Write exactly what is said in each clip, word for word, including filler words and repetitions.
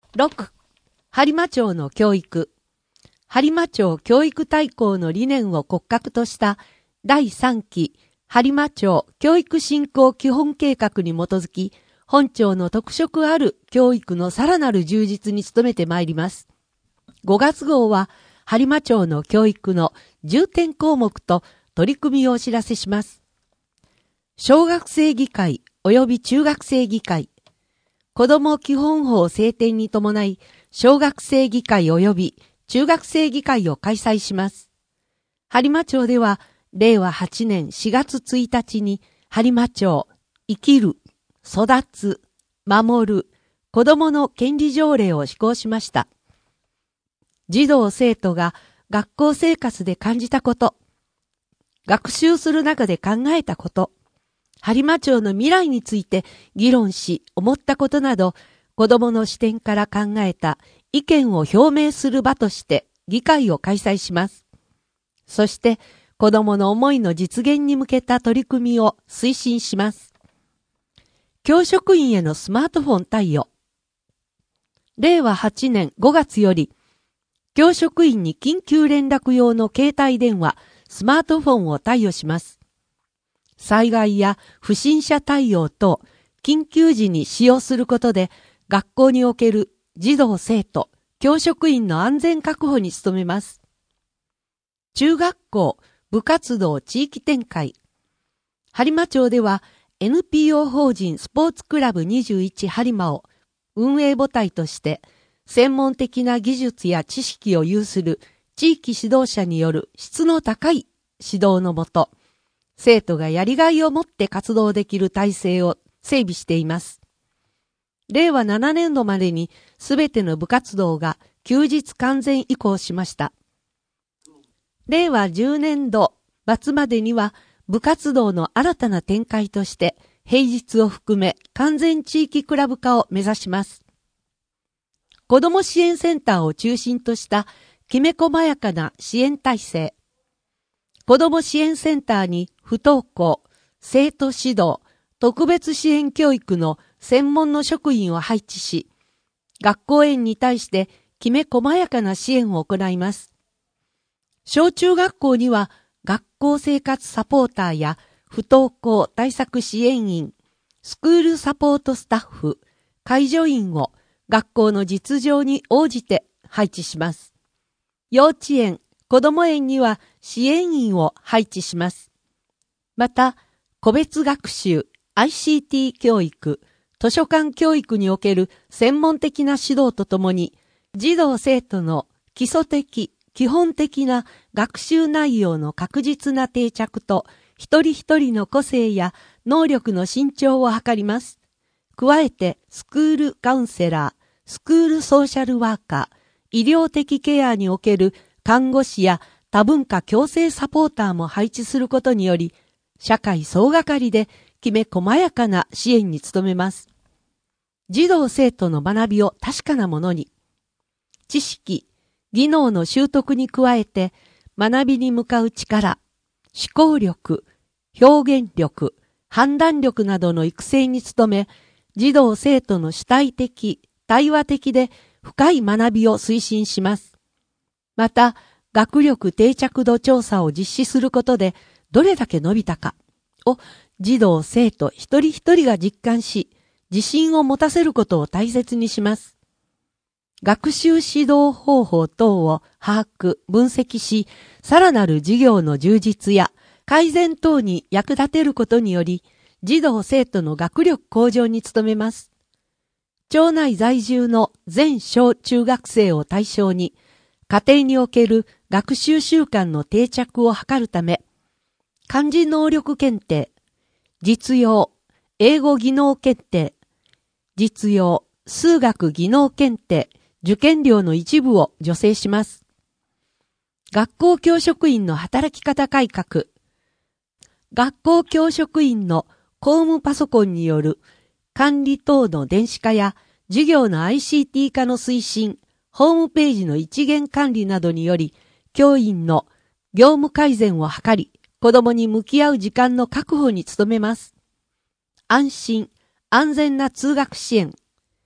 ろく. 播磨町の教育。播磨町教育大綱の理念を骨格としただいさんき播磨町教育振興基本計画に基づき、本町の特色ある教育のさらなる充実に努めてまいります。ごがつ号は播磨町の教育の重点項目と取り組みをお知らせします。小学生議会及び中学生議会。子ども基本法制定に伴い、小学生議会及び中学生議会を開催します。播磨町では、れいわはちねんしがつついたちに、播磨町、生きる、育つ、守る、子どもの権利条例を施行しました。児童生徒が学校生活で感じたこと、学習する中で考えたこと、播磨町の未来について議論し思ったことなど、子どもの視点から考えた意見を表明する場として議会を開催します。そして子どもの思いの実現に向けた取り組みを推進します。教職員へのスマートフォン貸与。れいわはちねんごがつより、教職員に緊急連絡用の携帯電話、スマートフォンを貸与します。災害や不審者対応等、緊急時に使用することで、学校における児童生徒、教職員の安全確保に努めます。中学校、部活動地域展開。播磨町では エヌピーオー 法人スポーツクラブにじゅういち播磨を運営母体として、専門的な技術や知識を有する地域指導者による質の高い指導のもと、生徒がやりがいを持って活動できる体制を整備しています。れいわななねんどまでにすべての部活動が休日完全移行しました。れいわじゅうねんど末までには部活動の新たな展開として平日を含め完全地域クラブ化を目指します。子ども支援センターを中心としたきめ細やかな支援体制。子ども支援センターに不登校、生徒指導、特別支援教育の専門の職員を配置し、学校園に対してきめ細やかな支援を行います。小中学校には学校生活サポーターや不登校対策支援員、スクールサポートスタッフ、介助員を学校の実情に応じて配置します。幼稚園、子ども園には支援員を配置します。また、個別学習、アイシーティー 教育、図書館教育における専門的な指導とともに、児童生徒の基礎的、基本的な学習内容の確実な定着と、一人一人の個性や能力の伸長を図ります。加えて、スクールカウンセラー、スクールソーシャルワーカー、医療的ケアにおける看護師や多文化共生サポーターも配置することにより、社会総がかりできめ細やかな支援に努めます。児童生徒の学びを確かなものに、知識、技能の習得に加えて、学びに向かう力、思考力、表現力、判断力などの育成に努め、児童生徒の主体的、対話的で深い学びを推進します。また、学力定着度調査を実施することで、どれだけ伸びたかを児童生徒一人一人が実感し、自信を持たせることを大切にします。学習指導方法等を把握、分析し、さらなる授業の充実や改善等に役立てることにより、児童生徒の学力向上に努めます。町内在住の全小中学生を対象に、家庭における学習習慣の定着を図るため、漢字能力検定、実用、英語技能検定、実用、数学技能検定、受験料の一部を助成します。学校教職員の働き方改革。学校教職員の公務パソコンによる管理等の電子化や授業の アイシーティー 化の推進、ホームページの一元管理などにより、教員の業務改善を図り、子どもに向き合う時間の確保に努めます。安心、安全な通学支援。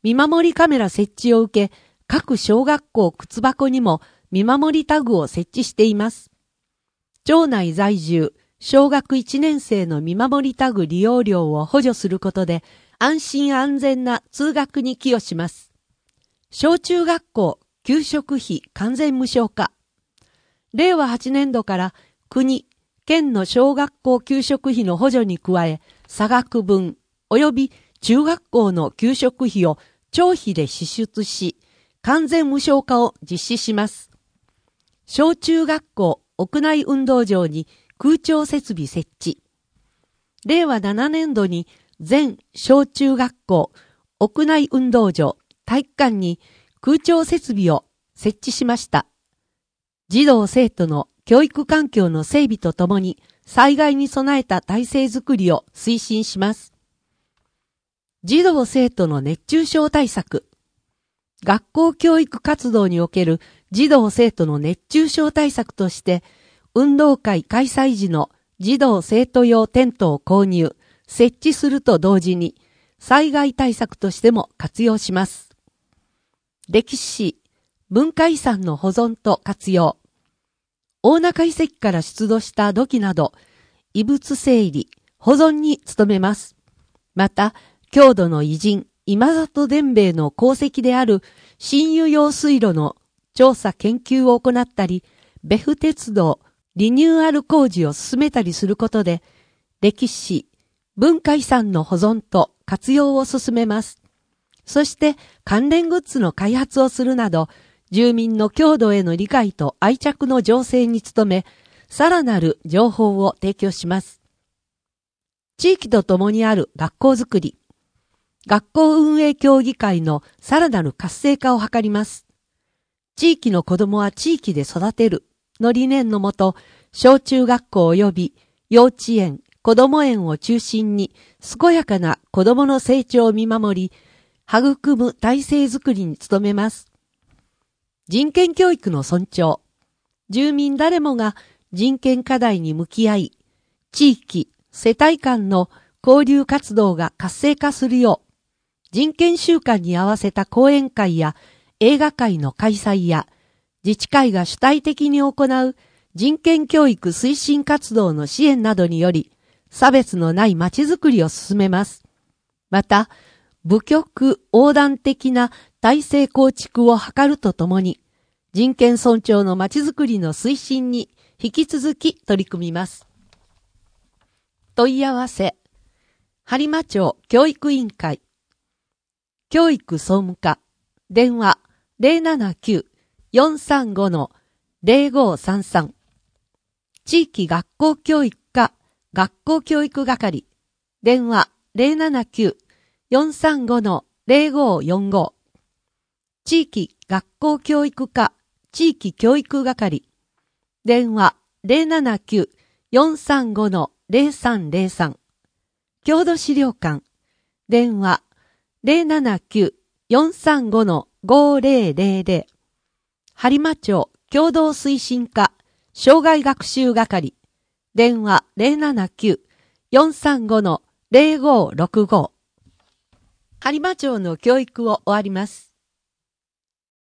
見守りカメラ設置を受け、各小学校靴箱にも見守りタグを設置しています。町内在住、小学いちねん生の見守りタグ利用料を補助することで、安心安全な通学に寄与します。小中学校給食費完全無償化。れいわはちねんどから国、県の小学校給食費の補助に加え、差額分及び中学校の給食費を町費で支出し、完全無償化を実施します。小中学校屋内運動場に空調設備設置。れいわななねんどに全小中学校屋内運動場体育館に空調設備を設置しました。児童生徒の教育環境の整備とともに災害に備えた体制づくりを推進します。児童生徒の熱中症対策。学校教育活動における児童生徒の熱中症対策として、運動会開催時の児童生徒用テントを購入、設置すると同時に、災害対策としても活用します。歴史、文化遺産の保存と活用。大中遺跡から出土した土器など、遺物整理、保存に努めます。また、郷土の偉人、今里伝兵衛の功績である新湯用水路の調査研究を行ったり、別府鉄道リニューアル工事を進めたりすることで、歴史、文化遺産の保存と活用を進めます。そして関連グッズの開発をするなど、住民の郷土への理解と愛着の醸成に努め、さらなる情報を提供します。地域と共にある学校づくり。学校運営協議会のさらなる活性化を図ります。地域の子どもは地域で育てるの理念のもと、小中学校及び幼稚園、子ども園を中心に健やかな子どもの成長を見守り、育む体制づくりに努めます。人権教育の尊重。住民誰もが人権課題に向き合い、地域、世帯間の交流活動が活性化するよう、人権週間に合わせた講演会や映画会の開催や、自治会が主体的に行う人権教育推進活動の支援などにより、差別のないまちづくりを進めます。また、部局横断的な体制構築を図るとともに、人権尊重のまちづくりの推進に引き続き取り組みます。問い合わせ。播磨町教育委員会。教育総務課。電話 ゼロななきゅう よんさんご ゼロごさんさん。地域学校教育課学校教育係。電話 ゼロななきゅう よんさんご ゼロごよんご。地域学校教育課地域教育係。電話 ゼロななきゅう よんさんご ゼロさんゼロさん。郷土資料館。電話ゼロななきゅう よんさんご ごゼロゼロゼロ。播磨町共同推進課障害学習係。電話ゼロななきゅう よんさんご ゼロごろくご。播磨町の教育を終わります。